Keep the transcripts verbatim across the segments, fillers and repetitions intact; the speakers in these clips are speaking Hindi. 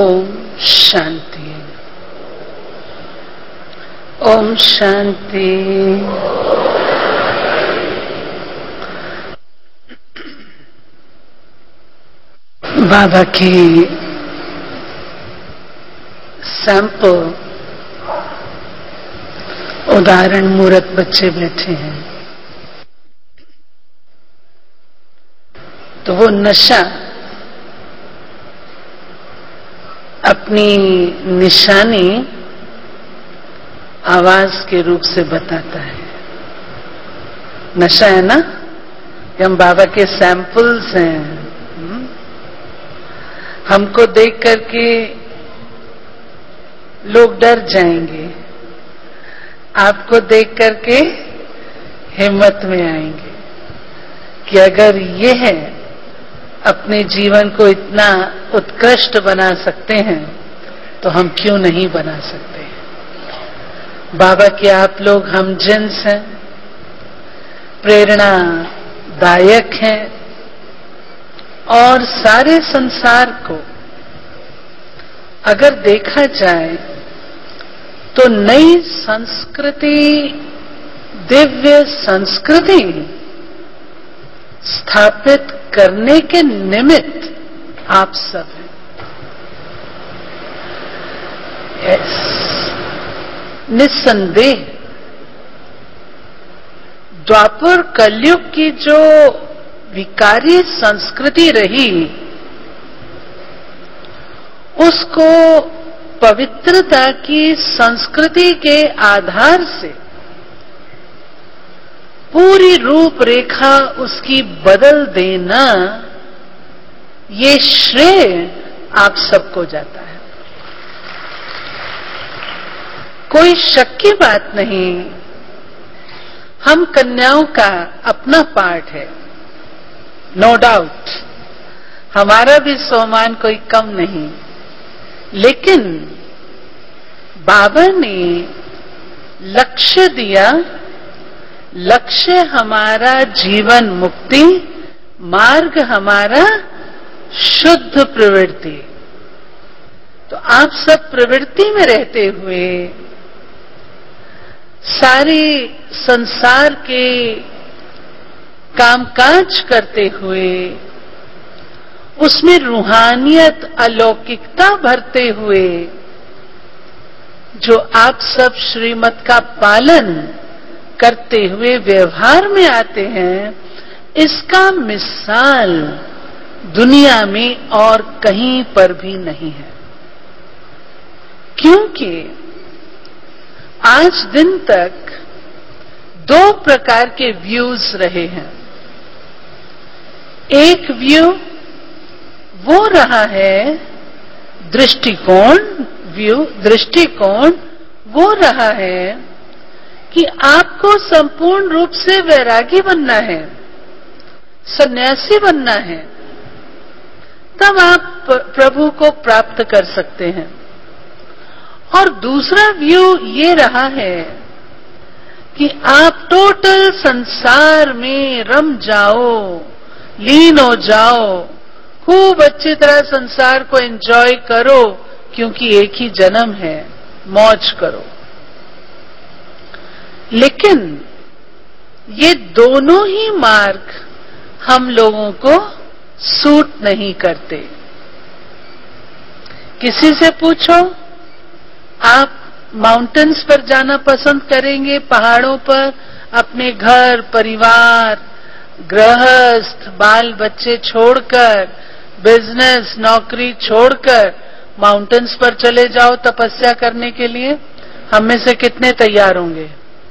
ओम शांति। ओम शांति। बाबा की सैंपल उदाहरण मूर्त बच्चे बैठे हैं, तो वो नशा अपनी निशानी आवाज के रूप से बताता है। नशा है ना, कि हम बाबा के सैंपल्स हैं। हमको देख करके लोग डर जाएंगे, आपको देख करके हिम्मत में आएंगे कि अगर ये है अपने जीवन को इतना उत्कृष्ट बना सकते हैं तो हम क्यों नहीं बना सकते। बाबा के आप लोग हम जिन्स हैं, प्रेरणादायक हैं और सारे संसार को अगर देखा जाए तो नई संस्कृति, दिव्य संस्कृति स्थापित करने के निमित्त आप सब हैं। यस, निस्संदेह द्वापर कलयुग की जो विकारी संस्कृति रही, उसको पवित्रता की संस्कृति के आधार से पूरी रूपरेखा उसकी बदल देना, ये श्रेय आप सबको जाता है। कोई शक की बात नहीं, हम कन्याओं का अपना पार्ट है, नो डाउट, हमारा भी सम्मान कोई कम नहीं। लेकिन बाबा ने लक्ष्य दिया, लक्ष्य हमारा जीवन मुक्ति, मार्ग हमारा शुद्ध प्रवृत्ति। तो आप सब प्रवृत्ति में रहते हुए सारे संसार के कामकाज करते हुए, उसमें रूहानियत, अलौकिकता भरते हुए जो आप सब श्रीमत का पालन करते हुए व्यवहार में आते हैं, इसका मिसाल दुनिया में और कहीं पर भी नहीं है। क्योंकि आज दिन तक दो प्रकार के व्यूज रहे हैं। एक व्यू वो रहा है दृष्टिकोण, व्यू दृष्टिकोण वो रहा है कि आपको संपूर्ण रूप से वैरागी बनना है, सन्यासी बनना है, तब आप प्रभु को प्राप्त कर सकते हैं। और दूसरा व्यू ये रहा है कि आप टोटल संसार में रम जाओ, लीन हो जाओ, खूब अच्छी तरह संसार को एंजॉय करो, क्योंकि एक ही जन्म है, मौज करो। लेकिन ये दोनों ही मार्ग हम लोगों को सूट नहीं करते। किसी से पूछो, आप माउंटेन्स पर जाना पसंद करेंगे, पहाड़ों पर अपने घर परिवार, गृहस्थ, बाल बच्चे छोड़कर, बिजनेस, नौकरी छोड़कर माउंटेन्स पर चले जाओ तपस्या करने के लिए? हम में से कितने तैयार होंगे?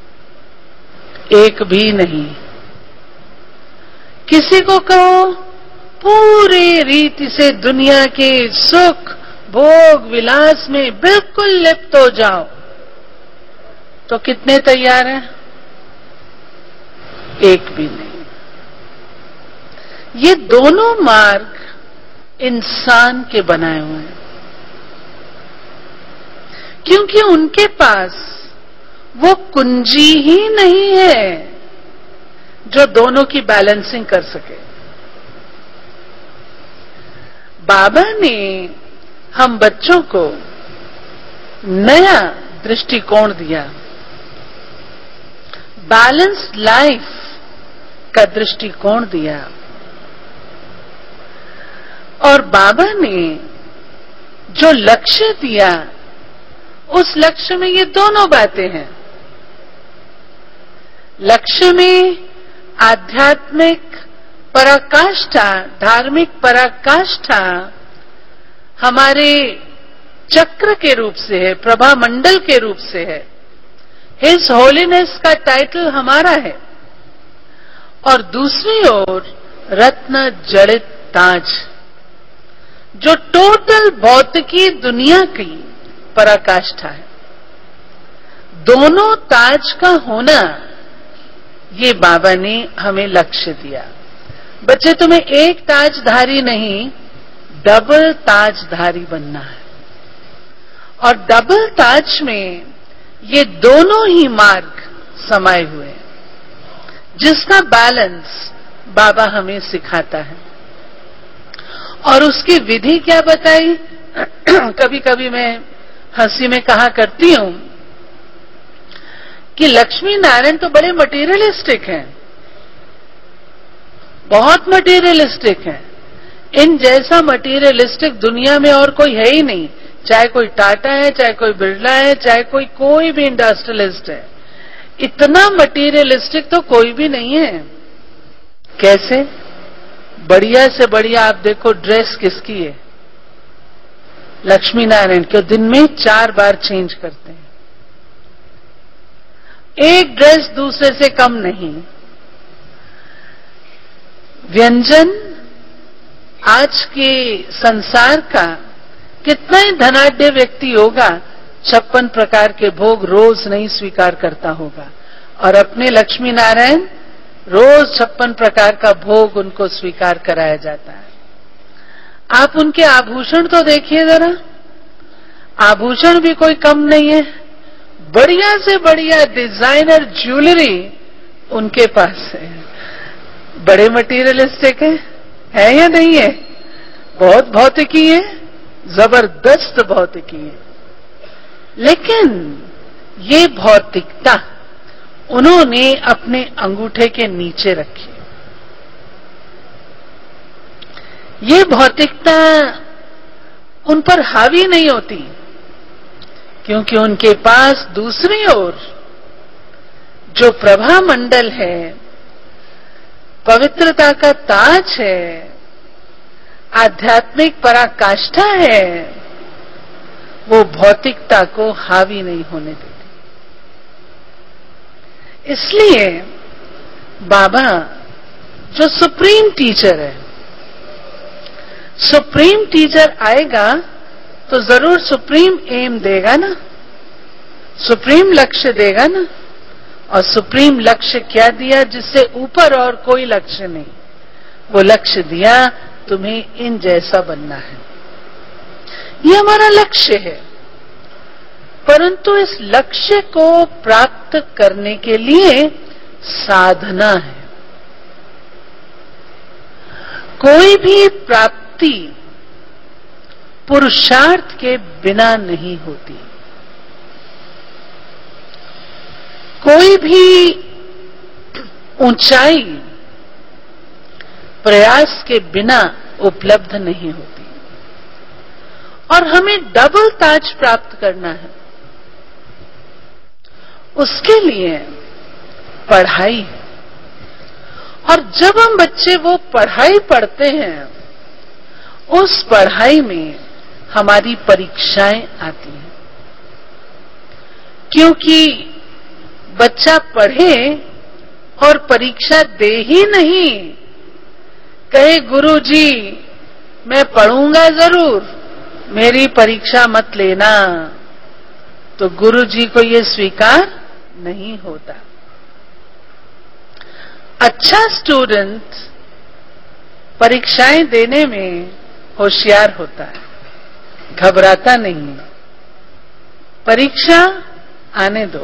एक भी नहीं। किसी को कहो पूरी रीति से दुनिया के सुख भोग विलास में बिल्कुल लिप्त हो जाओ, तो कितने तैयार हैं? एक भी नहीं। ये दोनों मार्ग इंसान के बनाए हुए हैं, क्योंकि उनके पास वो कुंजी ही नहीं है जो दोनों की बैलेंसिंग कर सके। बाबा ने हम बच्चों को नया दृष्टिकोण दिया, बैलेंस्ड लाइफ का दृष्टिकोण दिया। और बाबा ने जो लक्ष्य दिया, उस लक्ष्य में ये दोनों बातें हैं। लक्ष्य में आध्यात्मिक पराकाष्ठा, धार्मिक पराकाष्ठा हमारे चक्र के रूप से है, प्रभा मंडल के रूप से है। हिज होलीनेस का टाइटल हमारा है। और दूसरी ओर रत्न जड़ित ताज, जो टोटल भौतिकी दुनिया की पराकाष्ठा है। दोनों ताज का होना, ये बाबा ने हमें लक्ष्य दिया। बच्चे, तुम्हें एक ताजधारी नहीं, डबल ताजधारी बनना है। और डबल ताज में ये दोनों ही मार्ग समाये हुए हैं, जिसका बैलेंस बाबा हमें सिखाता है। और उसकी विधि क्या बताई? कभी कभी मैं हंसी में कहा करती हूं कि लक्ष्मी नारायण तो बड़े मटेरियलिस्टिक हैं, बहुत मटेरियलिस्टिक हैं। इन जैसा मटेरियलिस्टिक दुनिया में और कोई है ही नहीं। चाहे कोई टाटा है, चाहे कोई बिरला है, चाहे कोई कोई भी इंडस्ट्रियलिस्ट है, इतना मटेरियलिस्टिक तो कोई भी नहीं है। कैसे? बढ़िया से बढ़िया आप देखो, ड्रेस किसकी है? लक्ष्मी नारायण के। दिन में चार बार चेंज करते हैं, एक ड्रेस दूसरे से कम नहीं। व्यंजन आज के संसार का कितना ही धनाढ्य व्यक्ति होगा, छप्पन प्रकार के भोग रोज नहीं स्वीकार करता होगा। और अपने लक्ष्मी नारायण रोज छप्पन प्रकार का भोग उनको स्वीकार कराया जाता है। आप उनके आभूषण तो देखिए जरा, आभूषण भी कोई कम नहीं है। बढ़िया से बढ़िया डिजाइनर ज्वेलरी उनके पास है। बड़े मटेरियलिस्टिक है, है या नहीं है? बहुत भौतिकी है, जबरदस्त भौतिकी है। लेकिन ये भौतिकता उन्होंने अपने अंगूठे के नीचे रखी। ये भौतिकता उन पर हावी नहीं होती, क्योंकि उनके पास दूसरी ओर जो प्रभा मंडल है, पवित्रता का ताज है, आध्यात्मिक पराकाष्ठा है, वो भौतिकता को हावी नहीं होने देती। इसलिए बाबा जो सुप्रीम टीचर है, सुप्रीम टीचर आएगा तो जरूर सुप्रीम एम देगा ना, सुप्रीम लक्ष्य देगा ना। और सुप्रीम लक्ष्य क्या दिया? जिससे ऊपर और कोई लक्ष्य नहीं। वो लक्ष्य दिया, तुम्हें इन जैसा बनना है। ये हमारा लक्ष्य है। परंतु इस लक्ष्य को प्राप्त करने के लिए साधना है। कोई भी प्राप्ति पुरुषार्थ के बिना नहीं होती। कोई भी ऊंचाई प्रयास के बिना उपलब्ध नहीं होती। और हमें डबल ताज प्राप्त करना है। उसके लिए पढ़ाई है। और जब हम बच्चे वो पढ़ाई पढ़ते हैं, उस पढ़ाई में हमारी परीक्षाएं आती हैं। क्योंकि बच्चा पढ़े और परीक्षा दे ही नहीं, कहे गुरुजी मैं पढ़ूंगा जरूर, मेरी परीक्षा मत लेना, तो गुरुजी को ये स्वीकार नहीं होता। अच्छा स्टूडेंट परीक्षाएं देने में होशियार होता है, घबराता नहीं। परीक्षा आने दो।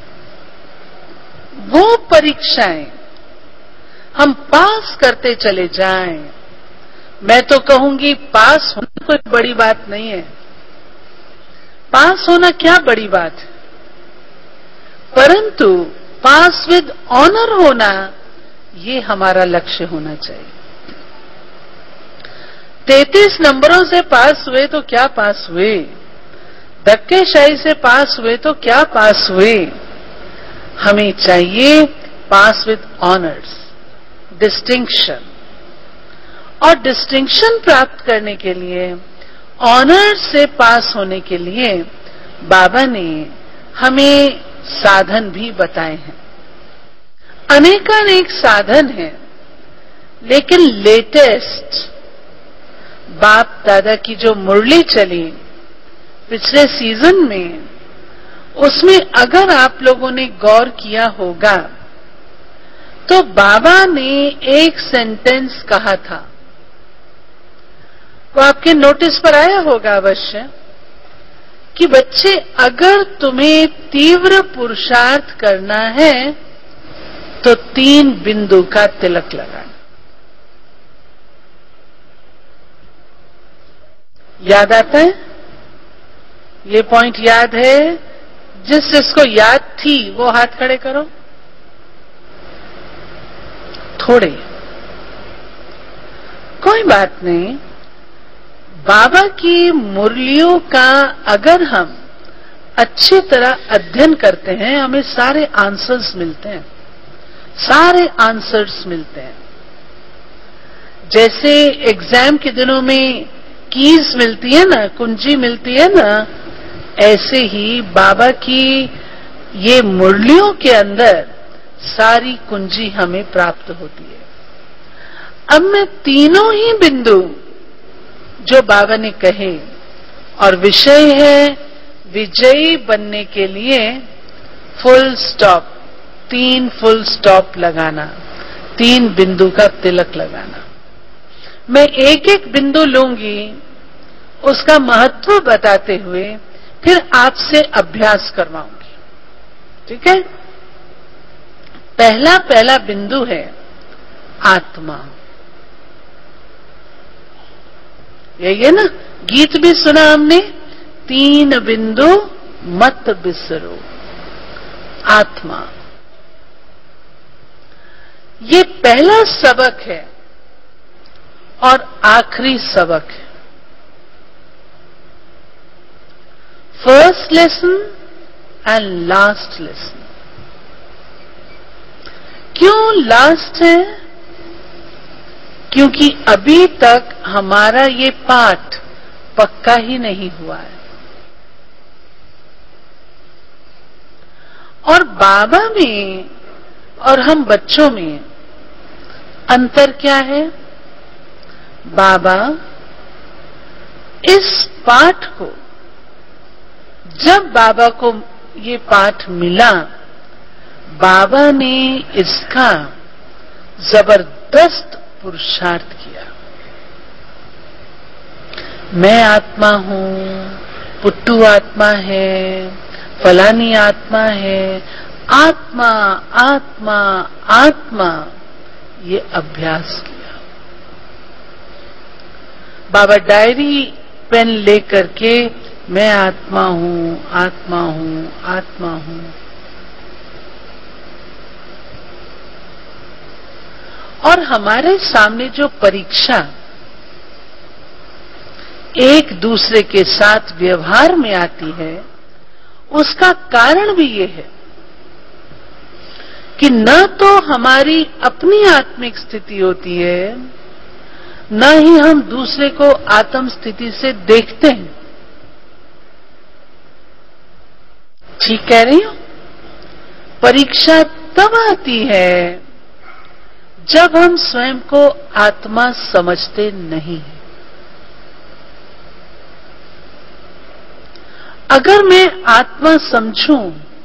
वो परीक्षाएं हम पास करते चले जाएं। मैं तो कहूंगी पास होना कोई बड़ी बात नहीं है। पास होना क्या बड़ी बात है, परंतु पास विद ऑनर होना ये हमारा लक्ष्य होना चाहिए। तैतीस नंबरों से पास हुए तो क्या पास हुए, धक्केशाही से पास हुए तो क्या पास हुए, हमें चाहिए पास विद ऑनर्स, डिस्टिंक्शन। और डिस्टिंक्शन प्राप्त करने के लिए, ऑनर्स से पास होने के लिए बाबा ने हमें साधन भी बताए हैं। अनेकानेक साधन हैं, लेकिन लेटेस्ट बाप दादा की जो मुरली चली पिछले सीजन में, उसमें अगर आप लोगों ने गौर किया होगा तो बाबा ने एक सेंटेंस कहा था, वो आपके नोटिस पर आया होगा अवश्य, कि बच्चे अगर तुम्हें तीव्र पुरुषार्थ करना है तो तीन बिंदु का तिलक लगाना। याद आता है? ये पॉइंट याद है? जिस जिसको याद थी वो हाथ खड़े करो। थोड़े, कोई बात नहीं। बाबा की मुरलियों का अगर हम अच्छी तरह अध्ययन करते हैं, हमें सारे आंसर्स मिलते हैं, सारे आंसर्स मिलते हैं। जैसे एग्जाम के दिनों में कीज मिलती है ना, कुंजी मिलती है ना, ऐसे ही बाबा की ये मुरलियों के अंदर सारी कुंजी हमें प्राप्त होती है। अब मैं तीनों ही बिंदु जो बाबा ने कहे, और विषय है विजयी बनने के लिए फुल स्टॉप, तीन फुल स्टॉप लगाना, तीन बिंदु का तिलक लगाना। मैं एक एक बिंदु लूंगी, उसका महत्व बताते हुए फिर आपसे अभ्यास करवाऊंगी, ठीक है? पहला पहला बिंदु है आत्मा। यही है ना, गीत भी सुना हमने, तीन बिंदु मत बिसरो, आत्मा। ये पहला सबक है और आखिरी सबक है। First lesson and last lesson. क्यों लास्ट है? क्योंकि अभी तक हमारा ये पाठ पक्का ही नहीं हुआ है। और बाबा में और हम बच्चों में अंतर क्या है? बाबा इस पाठ को, जब बाबा को ये पाठ मिला, बाबा ने इसका जबरदस्त पुरुषार्थ किया। मैं आत्मा हूं, पुट्टू आत्मा है, फलानी आत्मा है, आत्मा आत्मा आत्मा, ये अभ्यास किया। बाबा डायरी पेन लेकर के मैं आत्मा हूं, आत्मा हूं, आत्मा हूं। और हमारे सामने जो परीक्षा एक दूसरे के साथ व्यवहार में आती है, उसका कारण भी ये है कि न तो हमारी अपनी आत्मिक स्थिति होती है, न ही हम दूसरे को आत्म स्थिति से देखते हैं। ठीक कह रही हूं? परीक्षा तब आती है जब हम स्वयं को आत्मा समझते नहीं हैं। अगर मैं आत्मा समझूं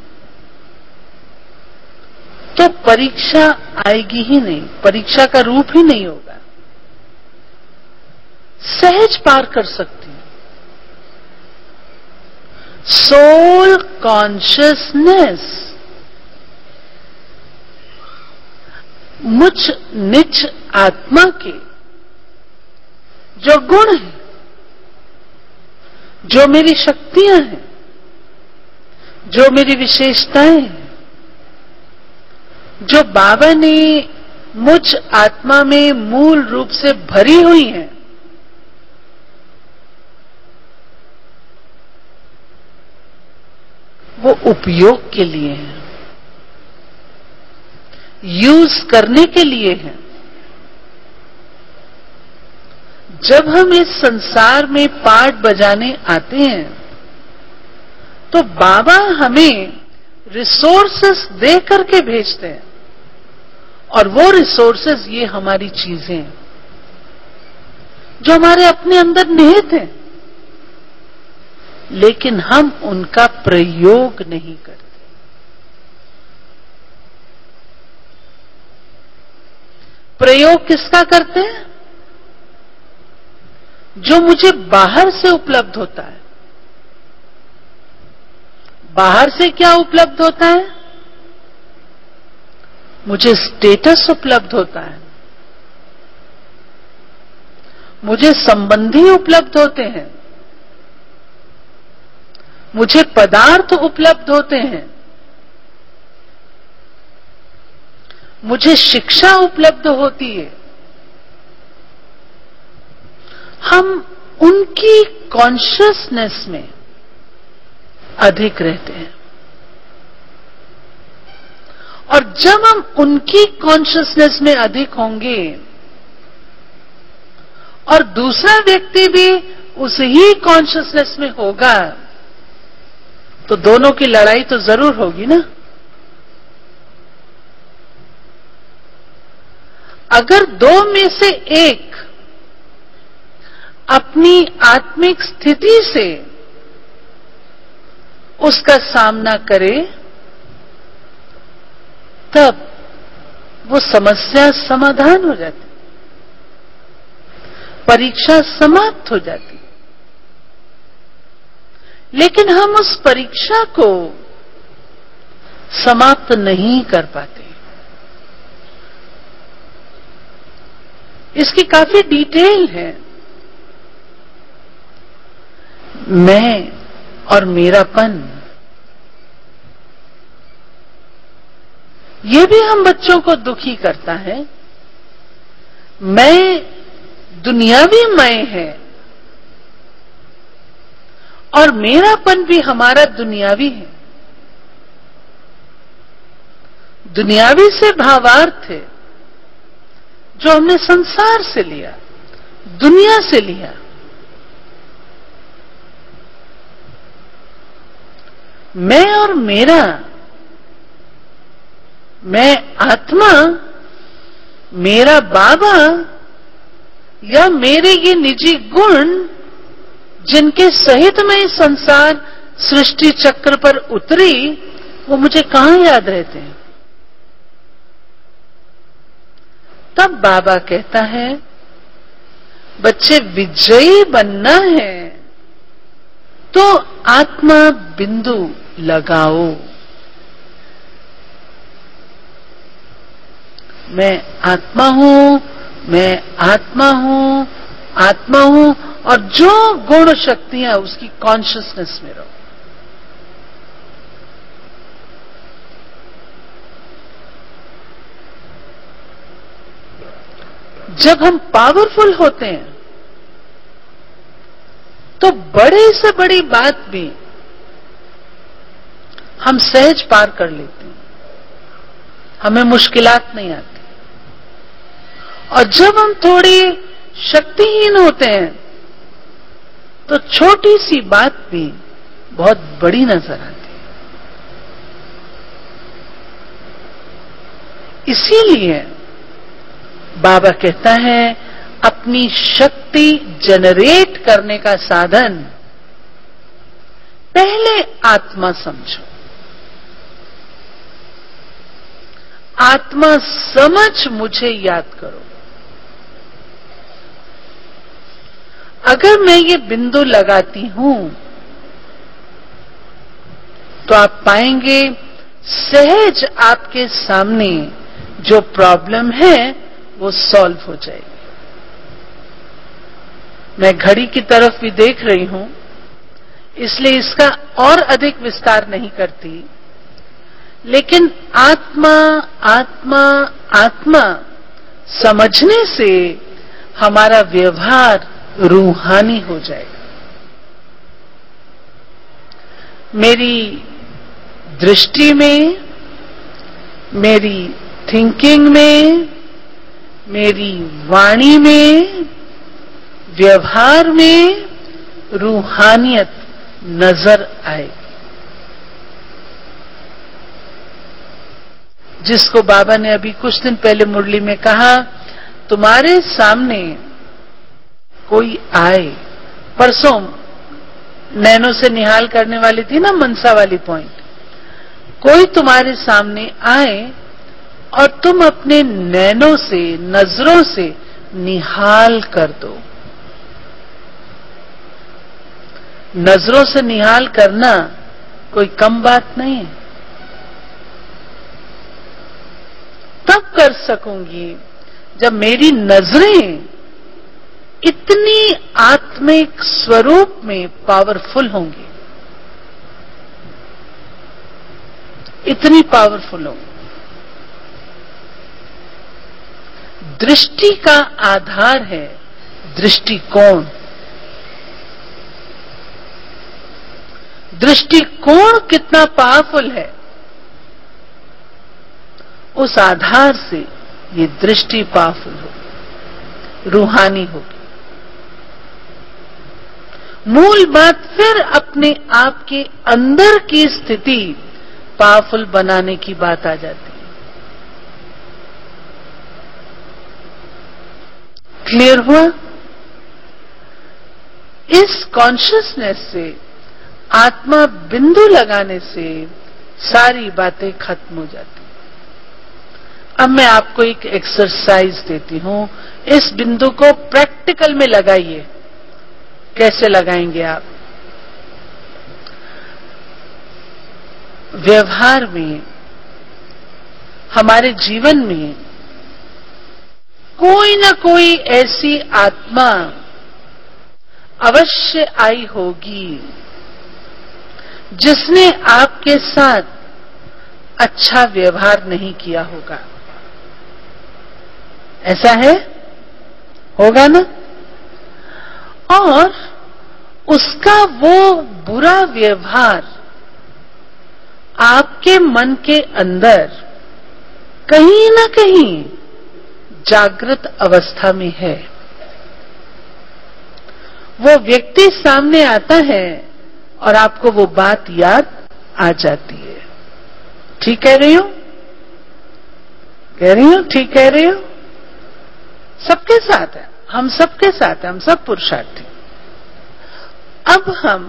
तो परीक्षा आएगी ही नहीं, परीक्षा का रूप ही नहीं होगा, सहज पार कर सकती हूं। सोल कॉन्शियसनेस मुझ निज आत्मा के जो गुण हैं, जो मेरी शक्तियां हैं, जो मेरी विशेषताएं, जो बाबा ने मुझ आत्मा में मूल रूप से भरी हुई हैं, वो उपयोग के लिए हैं, यूज करने के लिए हैं। जब हम इस संसार में पार्ट बजाने आते हैं तो बाबा हमें रिसोर्सेस दे करके भेजते हैं, और वो रिसोर्सेस ये हमारी चीजें जो हमारे अपने अंदर निहित हैं, लेकिन हम उनका प्रयोग नहीं करते। प्रयोग किसका करते हैं? जो मुझे बाहर से उपलब्ध होता है। बाहर से क्या उपलब्ध होता है? मुझे स्टेटस उपलब्ध होता है, मुझे संबंधी उपलब्ध होते हैं, मुझे पदार्थ उपलब्ध होते हैं, मुझे शिक्षा उपलब्ध होती है। हम उनकी कॉन्शियसनेस में अधिक रहते हैं, और जब हम उनकी कॉन्शियसनेस में अधिक होंगे और दूसरा व्यक्ति भी उस ही कॉन्शियसनेस में होगा, तो दोनों की लड़ाई तो जरूर होगी ना। अगर दो में से एक अपनी आत्मिक स्थिति से उसका सामना करे, तब वो समस्या समाधान हो जाती, परीक्षा समाप्त हो जाती। लेकिन हम उस परीक्षा को समाप्त नहीं कर पाते। इसकी काफी डिटेल है। मैं और मेरापन, ये भी हम बच्चों को दुखी करता है। मैं दुनियावी मैं है, और मेरापन भी हमारा दुनियावी है। दुनियावी से भावार्थ है जो हमने संसार से लिया, दुनिया से लिया। मैं और मेरा, मैं आत्मा, मेरा बाबा, या मेरे ये निजी गुण जिनके सहित मैं इस संसार सृष्टि चक्र पर उतरी, वो मुझे कहां याद रहते हैं? तब बाबा कहता है, बच्चे विजयी बनना है तो आत्मा बिंदु लगाओ। मैं आत्मा हूं, मैं आत्मा हूं, आत्मा हूं, और जो गुण शक्तियां उसकी कॉन्शियसनेस में रहो। जब हम पावरफुल होते हैं तो बड़े से बड़ी बात भी हम सहज पार कर लेते हैं, हमें मुश्किलात नहीं आती। और जब हम थोड़ी शक्तिहीन होते हैं तो छोटी सी बात भी बहुत बड़ी नजर आती है। इसीलिए बाबा कहता है, अपनी शक्ति जनरेट करने का साधन पहले आत्मा समझो। आत्मा समझ मुझे याद करो। अगर मैं ये बिंदु लगाती हूं तो आप पाएंगे सहज आपके सामने जो प्रॉब्लम है वो सॉल्व हो जाएगी। मैं घड़ी की तरफ भी देख रही हूं, इसलिए इसका और अधिक विस्तार नहीं करती। लेकिन आत्मा आत्मा आत्मा समझने से हमारा व्यवहार रूहानी हो जाएगा। मेरी दृष्टि में, मेरी थिंकिंग में, मेरी वाणी में, व्यवहार में रूहानियत नजर आएगी, जिसको बाबा ने अभी कुछ दिन पहले मुरली में कहा, तुम्हारे सामने कोई आए, परसों नैनो से निहाल करने वाली थी ना मनसा वाली पॉइंट, कोई तुम्हारे सामने आए और तुम अपने नैनों से, नजरों से निहाल कर दो। नजरों से निहाल करना कोई कम बात नहीं है। तब कर सकूंगी जब मेरी नजरें इतनी आत्मिक स्वरूप में पावरफुल होंगी, इतनी पावरफुल होंगी। दृष्टि का आधार है दृष्टिकोण। दृष्टिकोण कितना पावरफुल है, उस आधार से ये दृष्टि पावरफुल होगी, रूहानी होगी। मूल बात फिर अपने आप के अंदर की स्थिति पावरफुल बनाने की बात आ जाती है। क्लियर हुआ? इस कॉन्शियसनेस से, आत्मा बिंदु लगाने से सारी बातें खत्म हो जाती। अब मैं आपको एक एक्सरसाइज देती हूं, इस बिंदु को प्रैक्टिकल में लगाइए। कैसे लगाएंगे आप? व्यवहार में, हमारे जीवन में कोई ना कोई ऐसी आत्मा अवश्य आई होगी जिसने आपके साथ अच्छा व्यवहार नहीं किया होगा। ऐसा है? होगा ना? और उसका वो बुरा व्यवहार आपके मन के अंदर कहीं ना कहीं जागृत अवस्था में है। वो व्यक्ति सामने आता है और आपको वो बात याद आ जाती है। ठीक कह रही हूं? कह रही हूं? ठीक कह रही हूं? सबके साथ है, हम सबके साथ है, हम सब पुरुषार्थी। अब हम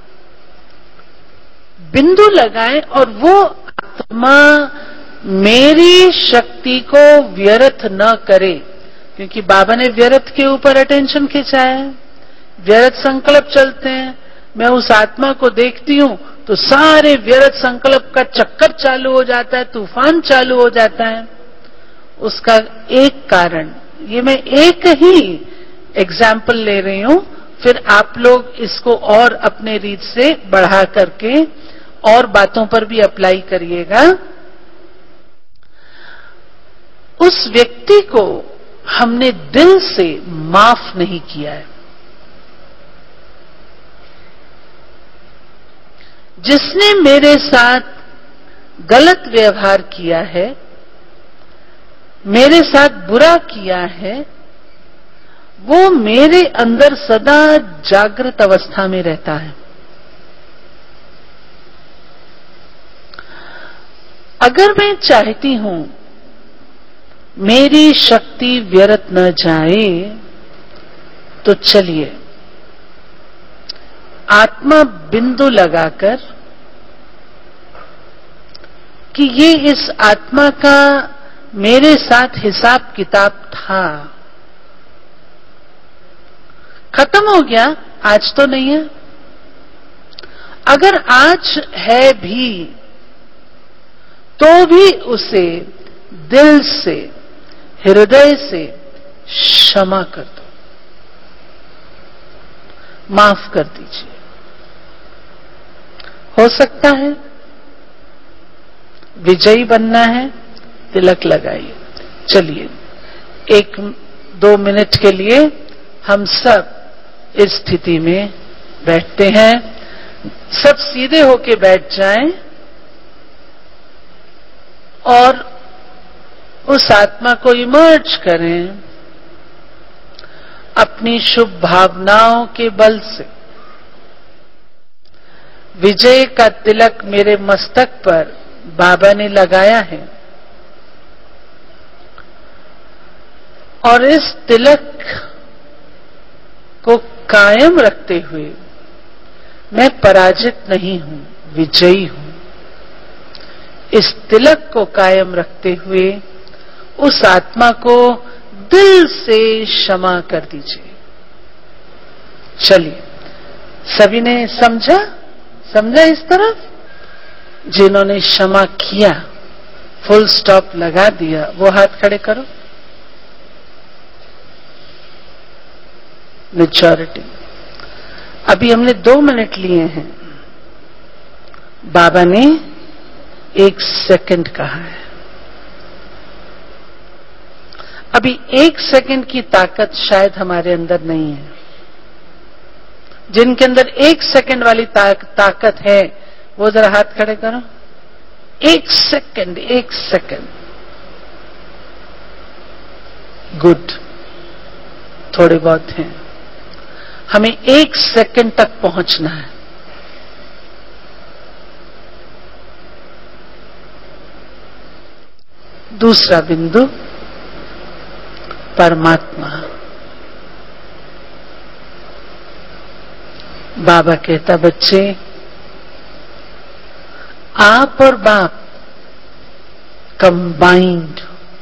बिंदु लगाएं और वो आत्मा मेरी शक्ति को व्यर्थ न करे, क्योंकि बाबा ने व्यर्थ के ऊपर अटेंशन खिंचाया है। व्यर्थ संकल्प चलते हैं, मैं उस आत्मा को देखती हूं तो सारे व्यर्थ संकल्प का चक्कर चालू हो जाता है, तूफान चालू हो जाता है। उसका एक कारण, ये मैं एक ही एग्जाम्पल ले रही हूं, फिर आप लोग इसको और अपने रीत से बढ़ा करके और बातों पर भी अप्लाई करिएगा। उस व्यक्ति को हमने दिल से माफ नहीं किया है। जिसने मेरे साथ गलत व्यवहार किया है, मेरे साथ बुरा किया है, वो मेरे अंदर सदा जागृत अवस्था में रहता है। अगर मैं चाहती हूं मेरी शक्ति व्यर्थ न जाए, तो चलिए आत्मा बिंदु लगाकर कि ये इस आत्मा का मेरे साथ हिसाब किताब था, खत्म हो गया, आज तो नहीं है। अगर आज है भी तो भी उसे दिल से, हृदय से क्षमा कर दो, माफ कर दीजिए। हो सकता है, विजयी बनना है, तिलक लगाइए। चलिए एक दो मिनट के लिए हम सब इस स्थिति में बैठते हैं। सब सीधे होके बैठ जाएं और उस आत्मा को इमर्ज करें अपनी शुभ भावनाओं के बल से। विजय का तिलक मेरे मस्तक पर बाबा ने लगाया है और इस तिलक को कायम रखते हुए मैं पराजित नहीं हूं, विजयी हूं। इस तिलक को कायम रखते हुए उस आत्मा को दिल से क्षमा कर दीजिए। चलिए, सभी ने समझा समझा इस तरफ? जिन्होंने क्षमा किया, फुल स्टॉप लगा दिया, वो हाथ खड़े करो। मैच्योरिटी। अभी हमने दो मिनट लिए हैं, बाबा ने एक सेकंड कहा है। अभी एक सेकंड की ताकत शायद हमारे अंदर नहीं है। जिनके अंदर एक सेकंड वाली ताक, ताकत है वो जरा हाथ खड़े करो। एक सेकंड, एक सेकंड। गुड, थोड़े बहुत हैं। हमें एक सेकंड तक पहुंचना है। दूसरा बिंदु, परमात्मा। बाबा कहता, बच्चे आप और बाप कंबाइंड,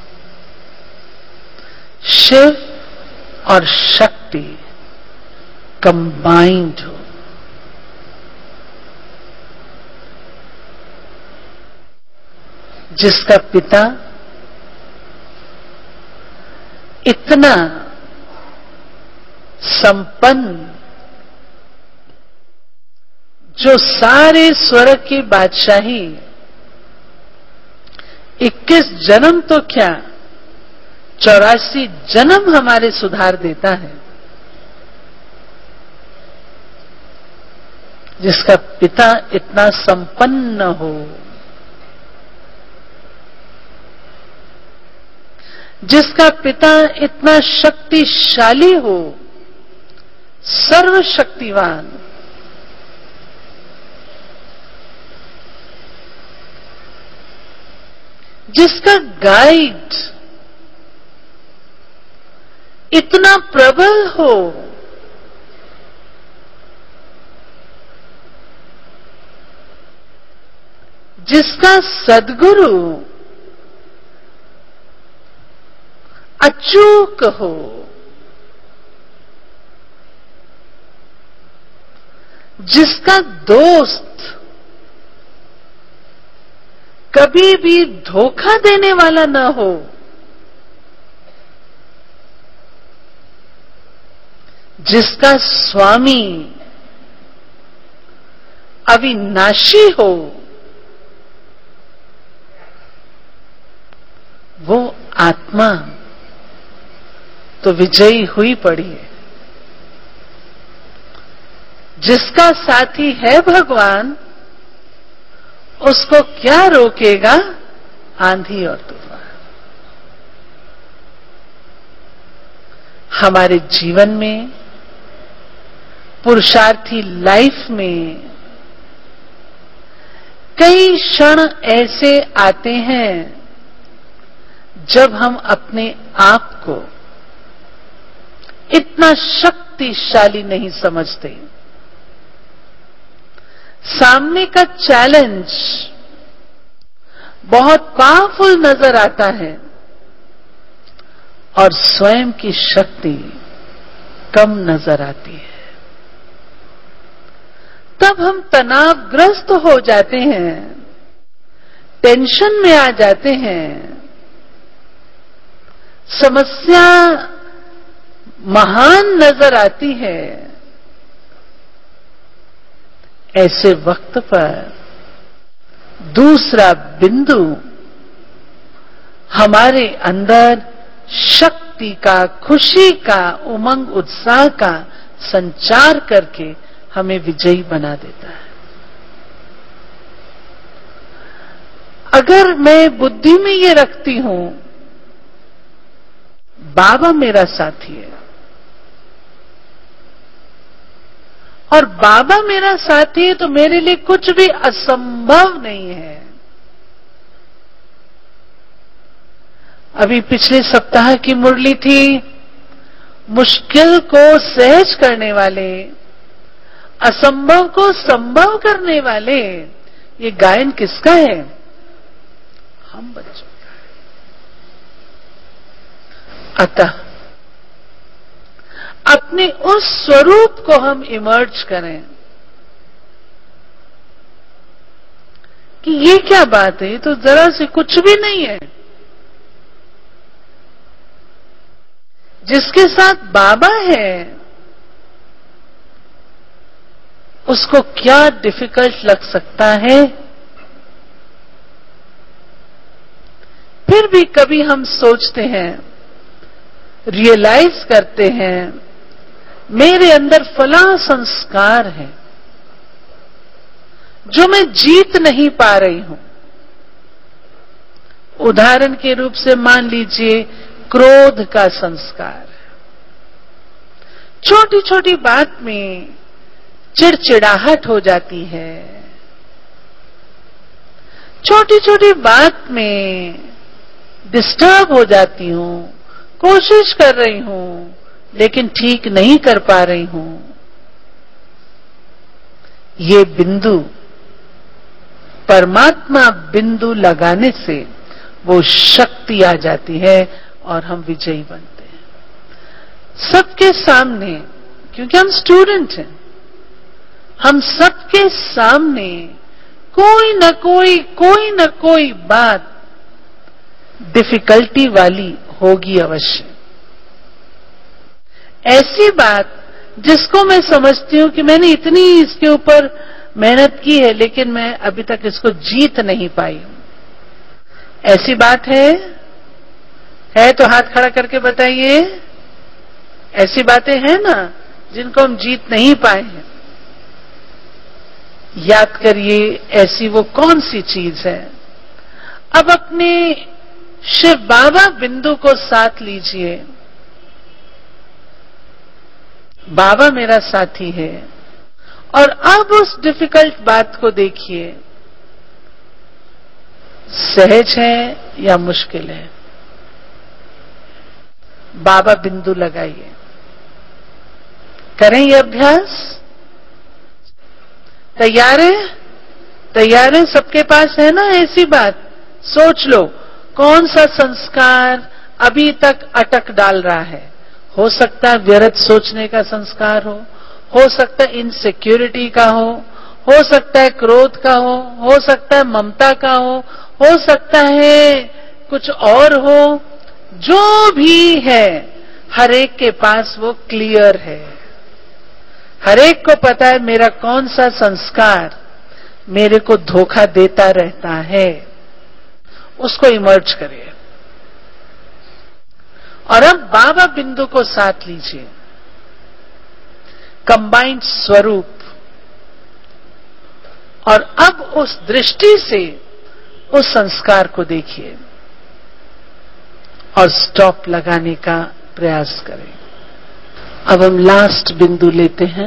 शिव और शक्ति कंबाइंड हो। जिसका पिता इतना संपन्न, जो सारे स्वर्ग की बादशाही इक्कीस जन्म तो क्या चौरासी जन्म हमारे सुधार देता है, जिसका पिता इतना संपन्न हो, जिसका पिता इतना शक्तिशाली हो, सर्वशक्तिवान, जिसका गाइड इतना प्रबल हो, जिसका सद्गुरु अचूक हो, जिसका दोस्त कभी भी धोखा देने वाला न हो, जिसका स्वामी अविनाशी हो, वो आत्मा तो विजयी हुई पड़ी है। जिसका साथी है भगवान, उसको क्या रोकेगा आंधी और तूफान। हमारे जीवन में, पुरुषार्थी लाइफ में कई क्षण ऐसे आते हैं जब हम अपने आप को इतना शक्तिशाली नहीं समझते। सामने का चैलेंज बहुत पावरफुल नजर आता है और स्वयं की शक्ति कम नजर आती है। तब हम तनावग्रस्त हो जाते हैं, टेंशन में आ जाते हैं, समस्या महान नजर आती है। ऐसे वक्त पर दूसरा बिंदु हमारे अंदर शक्ति का, खुशी का, उमंग उत्साह का संचार करके हमें विजयी बना देता है। अगर मैं बुद्धि में ये रखती हूं बाबा मेरा साथी है और बाबा मेरा साथी है तो मेरे लिए कुछ भी असंभव नहीं है। अभी पिछले सप्ताह की मुरली थी, मुश्किल को सहज करने वाले, असंभव को संभव करने वाले, ये गायन किसका है? हम बच्चों का है। अतः अपने उस स्वरूप को हम इमर्ज करें कि ये क्या बात है, ये तो जरा से कुछ भी नहीं है। जिसके साथ बाबा है उसको क्या डिफिकल्ट लग सकता है? फिर भी कभी हम सोचते हैं, रियलाइज करते हैं, मेरे अंदर फला संस्कार है जो मैं जीत नहीं पा रही हूं। उदाहरण के रूप से मान लीजिए क्रोध का संस्कार। छोटी छोटी बात में चिड़चिड़ाहट हो जाती है, छोटी छोटी बात में डिस्टर्ब हो जाती हूं, कोशिश कर रही हूं लेकिन ठीक नहीं कर पा रही हूं। ये बिंदु, परमात्मा बिंदु लगाने से वो शक्ति आ जाती है और हम विजयी बनते हैं सबके सामने। क्योंकि हम स्टूडेंट हैं, हम सबके सामने कोई न कोई कोई न कोई बात डिफिकल्टी वाली होगी अवश्य। ऐसी बात जिसको मैं समझती हूं कि मैंने इतनी इसके ऊपर मेहनत की है लेकिन मैं अभी तक इसको जीत नहीं पाई हूं। ऐसी बात है है तो हाथ खड़ा करके बताइए। ऐसी बातें हैं ना जिनको हम जीत नहीं पाए हैं। याद करिए ऐसी वो कौन सी चीज है। अब अपने शिव बाबा बिंदु को साथ लीजिए। बाबा मेरा साथी है और अब उस डिफिकल्ट बात को देखिए, सहज है या मुश्किल है। बाबा बिंदु लगाइए। करें ये अभ्यास? तैयार है? तैयार है? सबके पास है ना ऐसी बात? सोच लो कौन सा संस्कार अभी तक अटक डाल रहा है। हो सकता है व्यर्थ सोचने का संस्कार हो हो सकता है इनसिक्योरिटी का हो हो सकता है क्रोध का हो हो सकता है ममता का हो हो सकता है कुछ और हो। जो भी है हर एक के पास वो क्लियर है। हर एक को पता है मेरा कौन सा संस्कार मेरे को धोखा देता रहता है। उसको इमर्ज करिए और अब बाबा बिंदु को साथ लीजिए। कंबाइंड स्वरूप। और अब उस दृष्टि से उस संस्कार को देखिए और स्टॉप लगाने का प्रयास करें। अब हम लास्ट बिंदु लेते हैं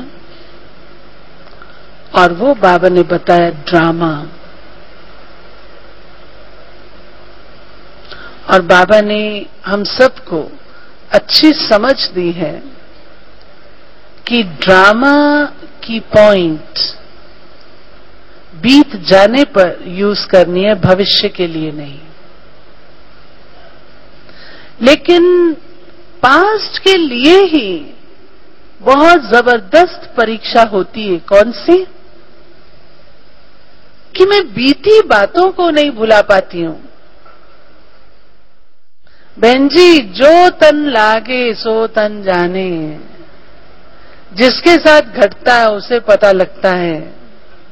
और वो बाबा ने बताया ड्रामा। और बाबा ने हम सबको अच्छी समझ दी है कि ड्रामा की पॉइंट बीत जाने पर यूज करनी है, भविष्य के लिए नहीं। लेकिन पास्ट के लिए ही बहुत जबरदस्त परीक्षा होती है। कौन सी? कि मैं बीती बातों को नहीं भुला पाती हूं। बहन जी, जो तन लागे सो तन जाने। जिसके साथ घटता है उसे पता लगता है।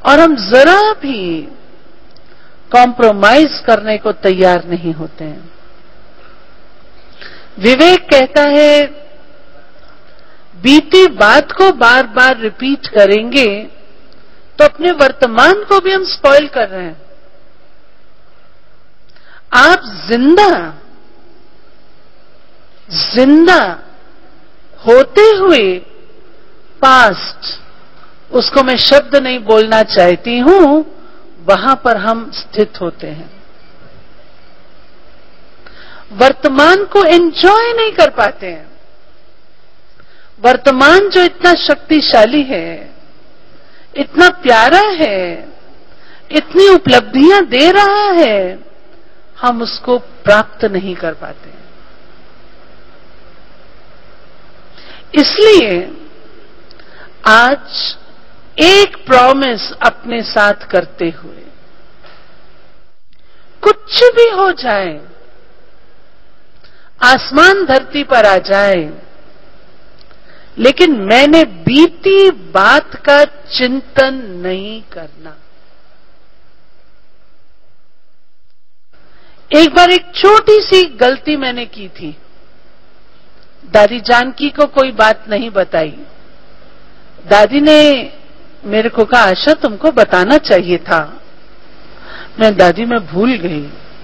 और हम जरा भी कॉम्प्रोमाइज करने को तैयार नहीं होते हैं। विवेक कहता है बीती बात को बार बार रिपीट करेंगे तो अपने वर्तमान को भी हम स्पॉइल कर रहे हैं। आप जिंदा जिंदा होते हुए पास्ट, उसको मैं शब्द नहीं बोलना चाहती हूं, वहां पर हम स्थित होते हैं। वर्तमान को एंजॉय नहीं कर पाते हैं। वर्तमान जो इतना शक्तिशाली है, इतना प्यारा है, इतनी उपलब्धियां दे रहा है, हम उसको प्राप्त नहीं कर पाते। इसलिए आज एक प्रॉमिस अपने साथ करते हुए, कुछ भी हो जाए, आसमान धरती पर आ जाए, लेकिन मैंने बीती बात का चिंतन नहीं करना। एक बार एक छोटी सी गलती मैंने की थी। दादी जानकी को कोई बात नहीं बताई। दादी ने मेरे को कहा, आशा तुमको बताना चाहिए था। मैं दादी मैं भूल गई।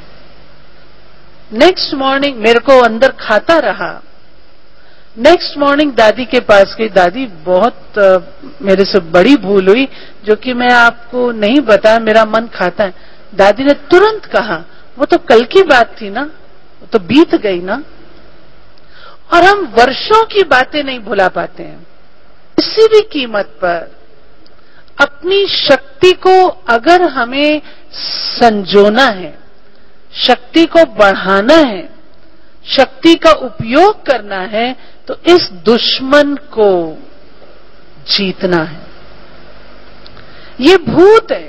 नेक्स्ट मॉर्निंग मेरे को अंदर खाता रहा। नेक्स्ट मॉर्निंग दादी के पास गई, दादी बहुत आ, मेरे से बड़ी भूल हुई जो कि मैं आपको नहीं बताया, मेरा मन खाता है। दादी ने तुरंत कहा, वो तो कल की बात थी ना, वो तो बीत गई ना। और हम वर्षों की बातें नहीं भुला पाते हैं। किसी भी कीमत पर अपनी शक्ति को अगर हमें संजोना है, शक्ति को बढ़ाना है, शक्ति का उपयोग करना है, तो इस दुश्मन को जीतना है। ये भूत है,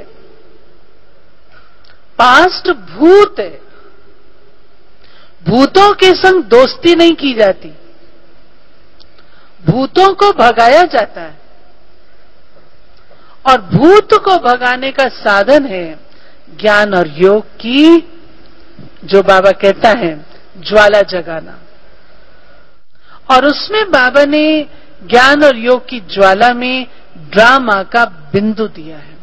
पास्ट भूत है। भूतों के संग दोस्ती नहीं की जाती, भूतों को भगाया जाता है। और भूत को भगाने का साधन है ज्ञान और योग की, जो बाबा कहता है ज्वाला जगाना। और उसमें बाबा ने ज्ञान और योग की ज्वाला में ड्रामा का बिंदु दिया है।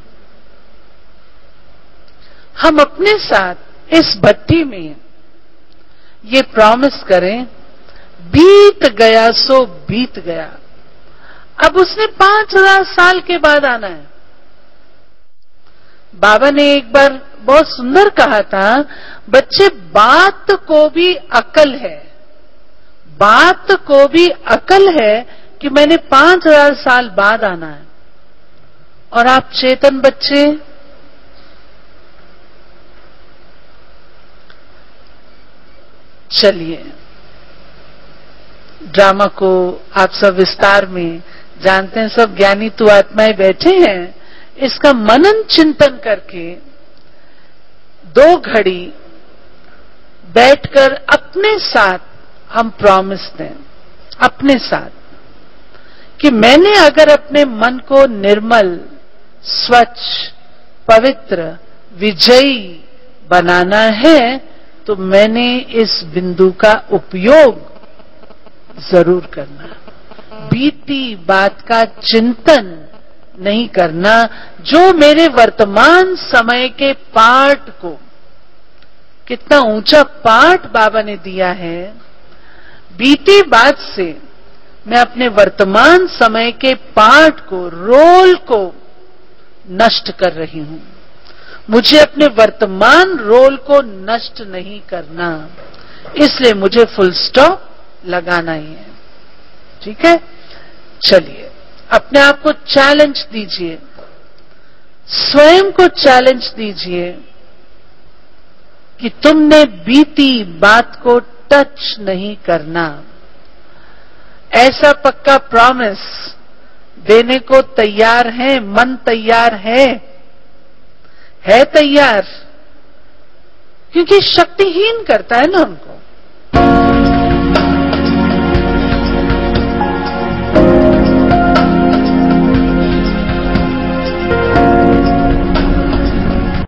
हम अपने साथ इस भट्टी में ये प्रॉमिस करें, बीत गया सो बीत गया, अब उसने पांच हजार साल के बाद आना है। बाबा ने एक बार बहुत सुंदर कहा था, बच्चे बात को भी अकल है, बात को भी अकल है कि मैंने पांच हजार साल बाद आना है। और आप चेतन बच्चे, चलिए ड्रामा को आप सब विस्तार में जानते हैं, सब ज्ञानी तु आत्माएं बैठे हैं। इसका मनन चिंतन करके दो घड़ी बैठकर अपने साथ हम प्रॉमिस दें, अपने साथ, कि मैंने अगर अपने मन को निर्मल, स्वच्छ, पवित्र, विजयी बनाना है, तो मैंने इस बिंदु का उपयोग जरूर करना। बीती बात का चिंतन नहीं करना, जो मेरे वर्तमान समय के पाठ को, कितना ऊंचा पाठ बाबा ने दिया है। बीती बात से मैं अपने वर्तमान समय के पाठ को, रोल को नष्ट कर रही हूं। मुझे अपने वर्तमान रोल को नष्ट नहीं करना, इसलिए मुझे फुल स्टॉप लगाना ही है। ठीक है, चलिए अपने आप को चैलेंज दीजिए, स्वयं को चैलेंज दीजिए कि तुमने बीती बात को टच नहीं करना। ऐसा पक्का प्रॉमिस देने को तैयार है? मन तैयार है? है तैयार? क्योंकि शक्तिहीन करता है ना हमको।